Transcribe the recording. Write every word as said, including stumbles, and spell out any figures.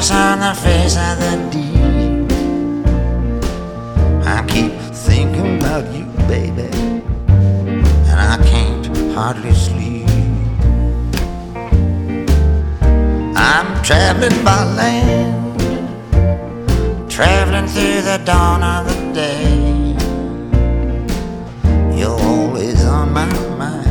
darkness on the face of the deep. I keep thinking about you, baby, and I can't hardly sleep. I'm traveling by land, traveling through the dawn of the day. You're always on my mind.